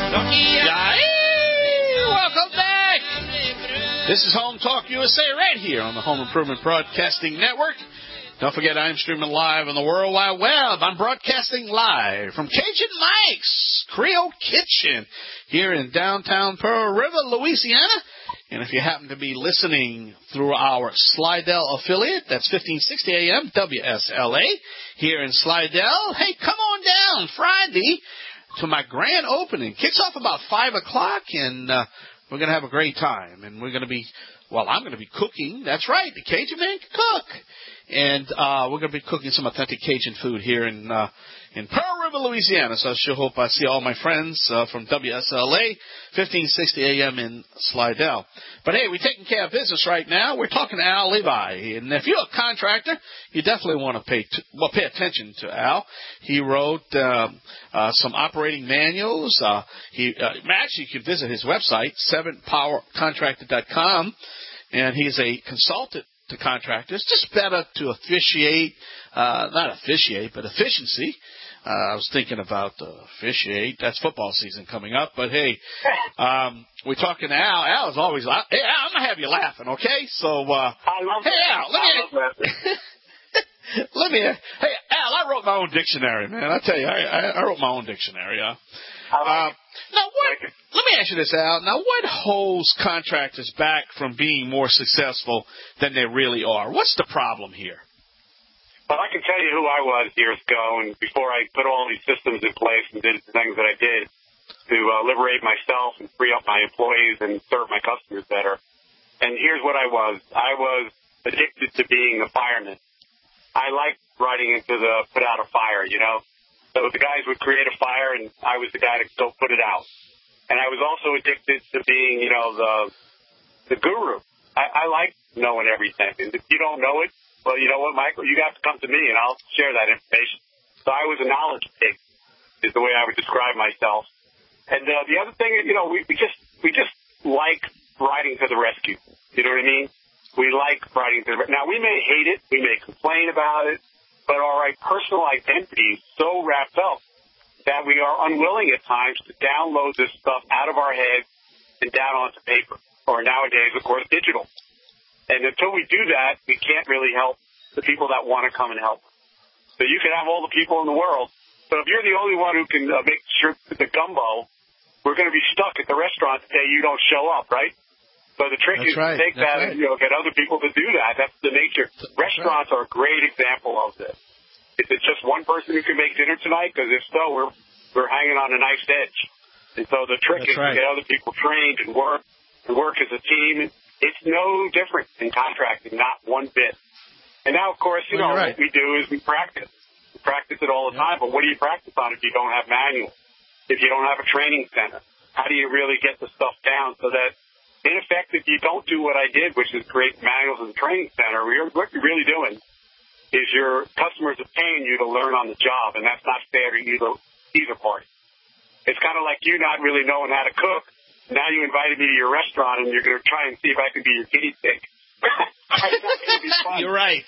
Welcome back. This is Home Talk U S A right here on the Home Improvement Broadcasting Network. Don't forget, I'm streaming live on the World Wide Web. I'm broadcasting live from Cajun Mike's Creole Kitchen here in downtown Pearl River, Louisiana. And if you happen to be listening through our Slidell affiliate, that's fifteen sixty A M W S L A here in Slidell. Hey, come on down Friday to my grand opening. Kicks off about five o'clock, and uh, we're going to have a great time. And we're going to be, well, I'm going to be cooking. That's right, the Cajun man can cook. And uh, we're going to be cooking some authentic Cajun food here in uh, in Pearl River, Louisiana. So I sure hope I see all my friends uh, from W S L A, fifteen sixty A M in Slidell. But, hey, we're taking care of business right now. We're talking to Al Levi. And if you're a contractor, you definitely want to pay t- well pay attention to Al. He wrote uh, uh, some operating manuals. Uh, he uh, Actually, you can visit his website, seven power contractor dot com, and he's a consultant to contractors. Just better to officiate, uh, not officiate, but efficiency. Uh, I was thinking about uh, officiate. That's football season coming up. But, hey, um, we're talking to Al. Al is always, hey, Al, I'm going to have you laughing, okay? So, uh, I love hey, Al, let me, I let me, hey, Al, I wrote my own dictionary, man. I tell you, I, I, I wrote my own dictionary. Uh, uh, now, what, let me ask you this, Al. Now, what holds contractors back from being more successful than they really are? What's the problem here? Well, I can tell you who I was years ago, and before I put all these systems in place and did the things that I did to uh, liberate myself and free up my employees and serve my customers better. And here's what I was. I was addicted to being a fireman. I liked riding into the put out a fire, you know. So the guys would create a fire, and I was the guy to go put it out. And I was also addicted to being, you know, the the guru. I, I like knowing everything. And if you don't know it, well, you know what, Michael? You have to come to me, and I'll share that information. So I was a knowledge pig, is the way I would describe myself. And uh, the other thing, you know, we, we just we just like riding to the rescue. You know what I mean? We like riding to the rescue. Now, we may hate it. We may complain about it. But our personal identity is so wrapped up that we are unwilling at times to download this stuff out of our heads and down onto paper, or nowadays, of course, digital. And until we do that, we can't really help the people that want to come and help. So you can have all the people in the world, but if you're the only one who can uh, make sure the gumbo, we're going to be stuck at the restaurant the day you don't show up, right? So the trick That's is right. to take That's that right. and, you know, get other people to do that. That's the nature. That's Restaurants right. are a great example of this. Is it just one person who can make dinner tonight? Because if so, we're we're hanging on a knife's edge. And so the trick That's is right. to get other people trained and work and work as a team. It's no different in contracting, not one bit. And now, of course, you well, know, right. what we do is we practice. We practice it all the Yeah. time. But what do you practice on if you don't have manuals? If you don't have a training center? How do you really get the stuff down so that, in effect, if you don't do what I did, which is create manuals in the training center, what you're really doing is your customers are paying you to learn on the job, and that's not fair to either, either party. It's kind of like you not really knowing how to cook. Now you invited me to your restaurant, and you're going to try and see if I can be your guinea pig. It's not going to be fun. You're right.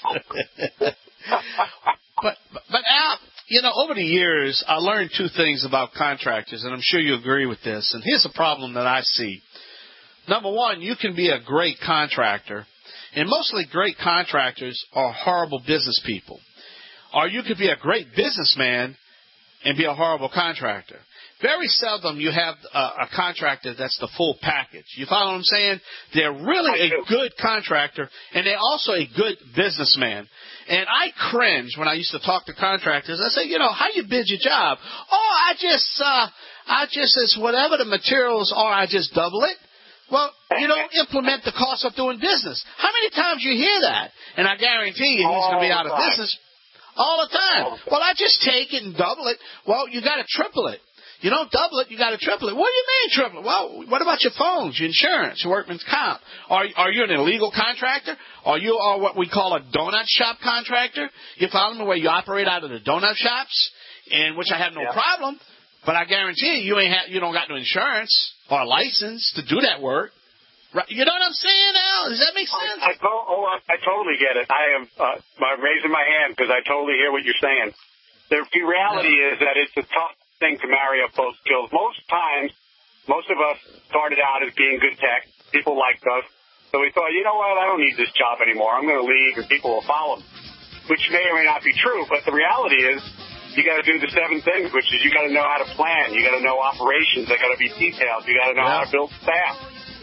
but, but, but Al, you know, over the years, I learned two things about contractors, and I'm sure you agree with this. And here's a problem that I see. Number one, you can be a great contractor, and mostly great contractors are horrible business people. Or you could be a great businessman and be a horrible contractor. Very seldom you have a, a contractor that's the full package. You follow what I'm saying? They're really a good contractor, and they're also a good businessman. And I cringe when I used to talk to contractors. I say, you know, how you bid your job? Oh, I just, uh, I just, it's whatever the materials are, I just double it. Well, you don't implement the cost of doing business. How many times you hear that? And I guarantee you he's going to be out of business all the time. Well, I just take it and double it. Well, you got to triple it. You don't double it, you got to triple it. What do you mean triple it? Well, what about your phones, your insurance, your workman's comp? Are, are you an illegal contractor? Are you are what we call a donut shop contractor? You follow me, where you operate out of the donut shops, in which I have no yeah. problem. But I guarantee you, you ain't ha- you don't got no insurance or a license to do that work. Right? You know what I'm saying, Al? Does that make sense? I, I, oh, I, I totally get it. I am uh, I'm raising my hand because I totally hear what you're saying. The reality yeah. is that it's a tough thing to marry up both skills. Most times, most of us started out as being good tech. People liked us. So we thought, you know what, I don't need this job anymore. I'm going to leave and people will follow me, which may or may not be true. But the reality is you got to do the seven things, which is you got to know how to plan. You got to know operations. They got to be detailed. You got to know yeah. how to build staff.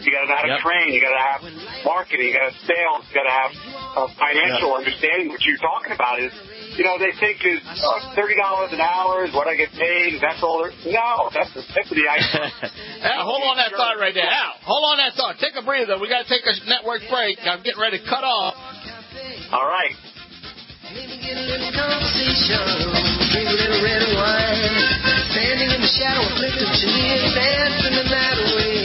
You got to know how to Yep. train. You got to have marketing. You got to have sales. You got to have uh, financial Yep. understanding. What you're talking about is, you know, they think is uh, thirty dollars an hour is what I get paid. That's all. There, no, that's the tip of the iceberg. Al, hold on that thought right there. Al, hold on that thought. Take a breather. We got to take a network break. I'm getting ready to cut off. All right. Conversation, drink a little red wine, standing in the shadow of Clifton Chenier, dancing the night away.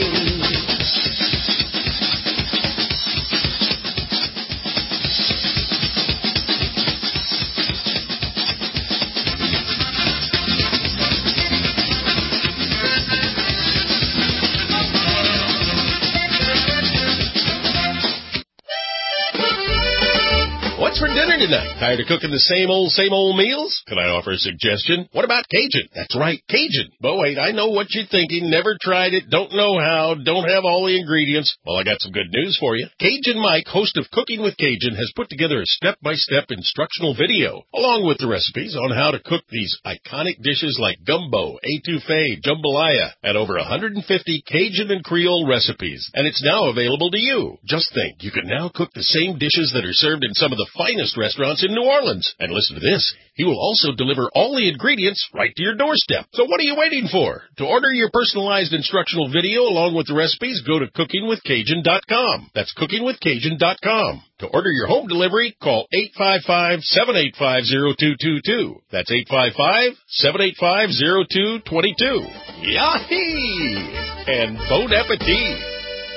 What's for dinner tonight? Tired of cooking the same old, same old meals? Can I offer a suggestion? What about Cajun? That's right, Cajun. But wait, I know what you're thinking. Never tried it, don't know how, don't have all the ingredients. Well, I got some good news for you. Cajun Mike, host of Cooking with Cajun, has put together a step-by-step instructional video, along with the recipes on how to cook these iconic dishes like gumbo, etouffee, jambalaya, and over one hundred fifty Cajun and Creole recipes. And it's now available to you. Just think, you can now cook the same dishes that are served in some of the finest restaurants in New Orleans. And listen to this. He will also deliver all the ingredients right to your doorstep. So what are you waiting for? To order your personalized instructional video along with the recipes, go to cooking with cajun dot com. That's cooking with cajun dot com. To order your home delivery, call eight five five, seven eight five, zero two two two. That's eight five five, seven eight five, zero two two two. Yahee! And bon appetit!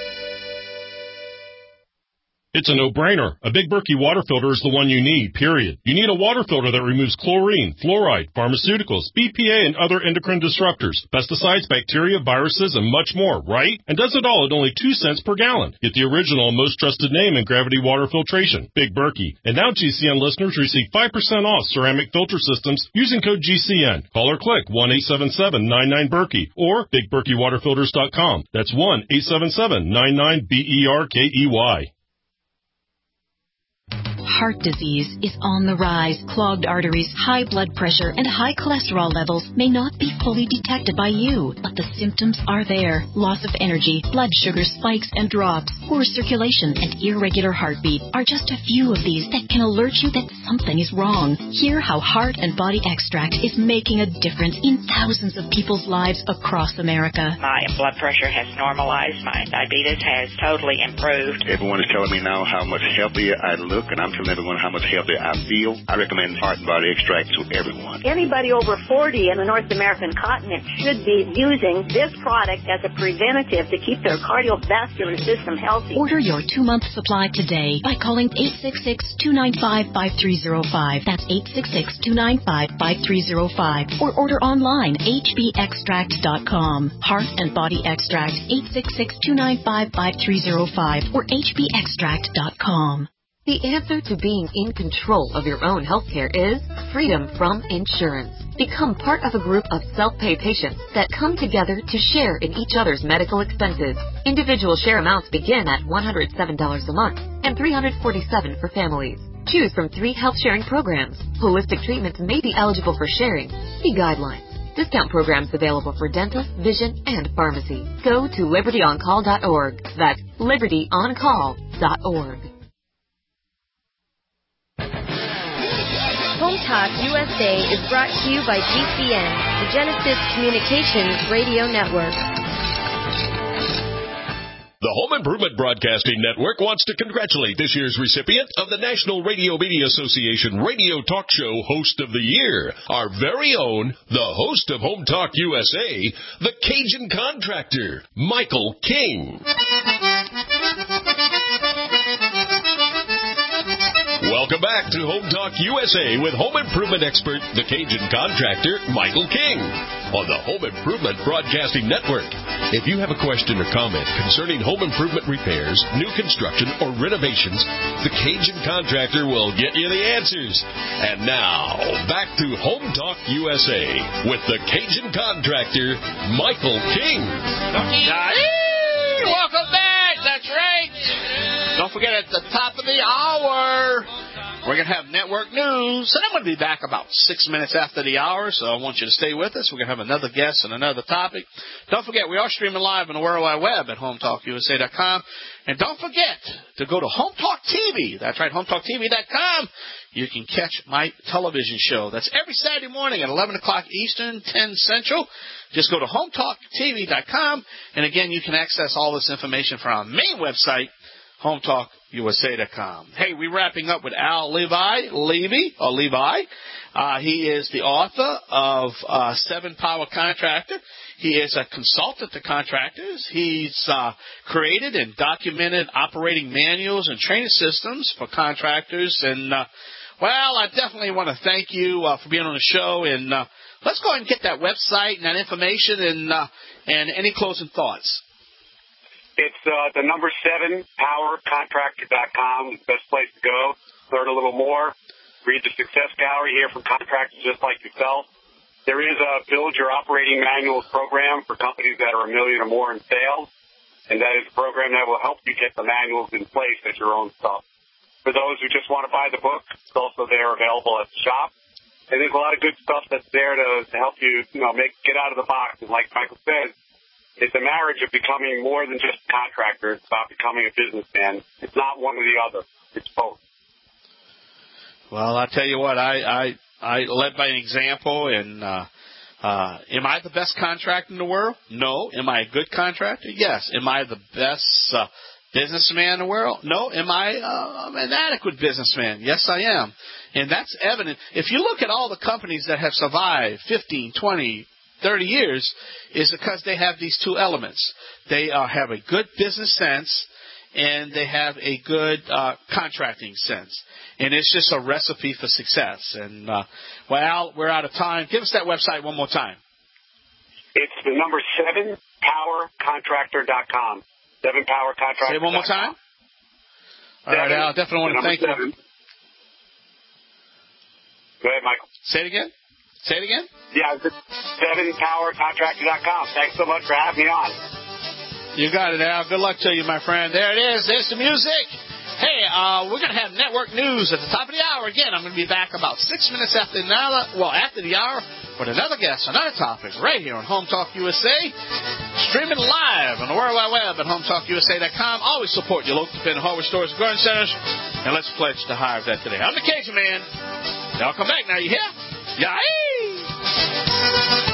It's a no-brainer. A Big Berkey water filter is the one you need, period. You need a water filter that removes chlorine, fluoride, pharmaceuticals, B P A, and other endocrine disruptors, pesticides, bacteria, viruses, and much more, right? And does it all at only two cents per gallon. Get the original and most trusted name in gravity water filtration, Big Berkey. And now G C N listeners receive five percent off ceramic filter systems using code G C N. Call or click one eight seven seven, nine nine, Berkey or big berkey water filters dot com. That's one eight seven seven, nine nine, B E R K E Y. Heart disease is on the rise. Clogged arteries, high blood pressure, and high cholesterol levels may not be fully detected by you, but the symptoms are there. Loss of energy, blood sugar spikes and drops, poor circulation, and irregular heartbeat are just a few of these that can alert you that something is wrong. Hear how Heart and Body Extract is making a difference in thousands of people's lives across America. My blood pressure has normalized. My diabetes has totally improved. Everyone is telling me now how much healthier I look, and I'm telling everyone how much healthier I feel. I recommend Heart and Body Extract to everyone. Anybody over forty in the North American continent should be using this product as a preventative to keep their cardiovascular system healthy. Order your two-month supply today by calling eight six six, two nine five, five three zero five. That's eight six six, two nine five, five three zero five. Or order online, h b extract dot com. Heart and Body Extract, eight six six, two nine five, five three zero five or h b extract dot com. The answer to being in control of your own healthcare is freedom from insurance. Become part of a group of self-pay patients that come together to share in each other's medical expenses. Individual share amounts begin at one hundred seven dollars a month and three hundred forty-seven dollars for families. Choose from three health sharing programs. Holistic treatments may be eligible for sharing. See guidelines. Discount programs available for dental, vision, and pharmacy. Go to liberty on call dot org. That's liberty on call dot org. Home Talk U S A is brought to you by G C N, the Genesis Communications Radio Network. The Home Improvement Broadcasting Network wants to congratulate this year's recipient of the National Radio Media Association Radio Talk Show Host of the Year, our very own, the host of Home Talk U S A, the Cajun Contractor, Michael King. Welcome back to Home Talk U S A with home improvement expert, the Cajun Contractor, Michael King, on the Home Improvement Broadcasting Network. If you have a question or comment concerning home improvement repairs, new construction, or renovations, the Cajun Contractor will get you the answers. And now, back to Home Talk U S A with the Cajun Contractor, Michael King. Welcome back. That's right. Don't forget, at the top of the hour, We're going to have network news, and I'm going to be back about six minutes after the hour, so I want you to stay with us. We're going to have another guest and another topic. Don't forget, we are streaming live on the World Wide Web at home talk U S A dot com. And don't forget to go to Home Talk T V. That's right, home talk T V dot com. You can catch my television show. That's every Saturday morning at eleven o'clock Eastern, ten Central. Just go to home talk T V dot com. And, again, you can access all this information from our main website, home talk U S A dot com. Hey, we're wrapping up with Al Levi, Levy, or Levi. Uh, he is the author of uh, Seven Power Contractor. He is a consultant to contractors. He's uh, created and documented operating manuals and training systems for contractors. And, uh, well, I definitely want to thank you uh, for being on the show. And uh, let's go ahead and get that website and that information and, uh, and any closing thoughts. It's uh, the number seven, power contractor dot com, the best place to go. Learn a little more. Read the success gallery here from contractors just like yourself. There is a Build Your Operating Manuals program for companies that are a million or more in sales, and that is a program that will help you get the manuals in place at your own stuff. For those who just want to buy the book, it's also there available at the shop. And there's a lot of good stuff that's there to, to help you, you know, make get out of the box. And like Michael said, it's a marriage of becoming more than just a contractor. It's about becoming a businessman. It's not one or the other. It's both. Well, I'll tell you what, I, I, I led by an example, and uh, uh, am I the best contractor in the world? No. Am I a good contractor? Yes. Am I the best uh, businessman in the world? No. Am I uh, an adequate businessman? Yes, I am. And that's evident. If you look at all the companies that have survived fifteen, twenty, thirty years, is because they have these two elements. They uh, have a good business sense, and they have a good uh, contracting sense. And it's just a recipe for success. And, uh, well, Al, we're out of time. Give us that website one more time. It's the number seven, power contractor dot com. seven power contractor dot com. Say it one more time. All right, Al, definitely want to thank seven. you. Go ahead, Michael. Say it again. Say it again. Yeah, it's seven power contractor dot com. Thanks so much for having me on. You got it, Al. Good luck to you, my friend. There it is. There's the music. Hey, uh, we're going to have network news at the top of the hour. Again, I'm going to be back about six minutes after another, well, after the hour with another guest, another topic, right here on Home Talk U S A. Streaming live on the World Wide Web at home talk U S A dot com. Always support your local independent hardware stores and garden centers. And let's pledge to hire that today. I'm the Cajun Man. Y'all come back now, you hear? Yay!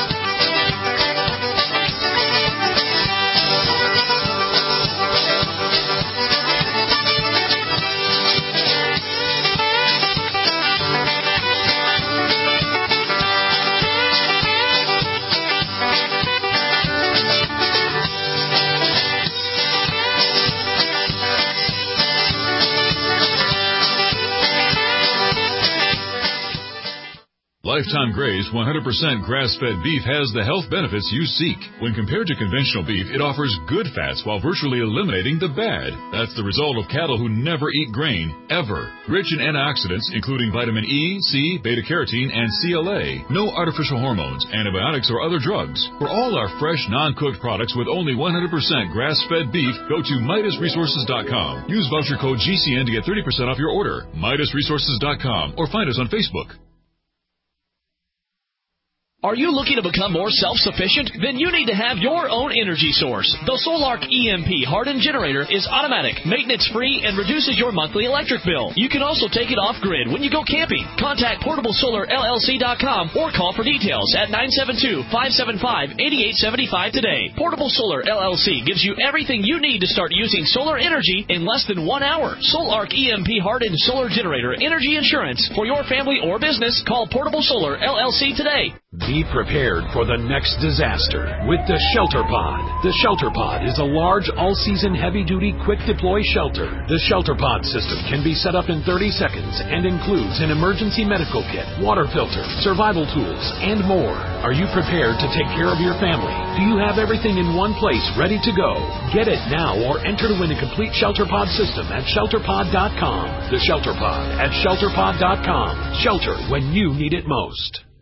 Lifetime Graze one hundred percent grass-fed beef has the health benefits you seek. When compared to conventional beef, it offers good fats while virtually eliminating the bad. That's the result of cattle who never eat grain, ever. Rich in antioxidants, including vitamin E, C, beta-carotene, and C L A. No artificial hormones, antibiotics, or other drugs. For all our fresh, non-cooked products with only one hundred percent grass-fed beef, go to Midas Resources dot com. Use voucher code G C N to get thirty percent off your order. Midas Resources dot com, or find us on Facebook. Are you looking to become more self-sufficient? Then you need to have your own energy source. The Solark E M P hardened generator is automatic, maintenance-free, and reduces your monthly electric bill. You can also take it off-grid when you go camping. Contact Portable Solar L L C dot com or call for details at nine seven two, five seven five, eight eight seven five today. Portable Solar L L C gives you everything you need to start using solar energy in less than one hour. Solark E M P hardened solar generator energy insurance for your family or business. Call Portable Solar L L C today. Be prepared for the next disaster with the Shelter Pod. The Shelter Pod is a large, all-season, heavy-duty, quick-deploy shelter. The Shelter Pod system can be set up in thirty seconds and includes an emergency medical kit, water filter, survival tools, and more. Are you prepared to take care of your family? Do you have everything in one place ready to go? Get it now or enter to win a complete Shelter Pod system at shelter pod dot com. The Shelter Pod at shelter pod dot com. Shelter when you need it most.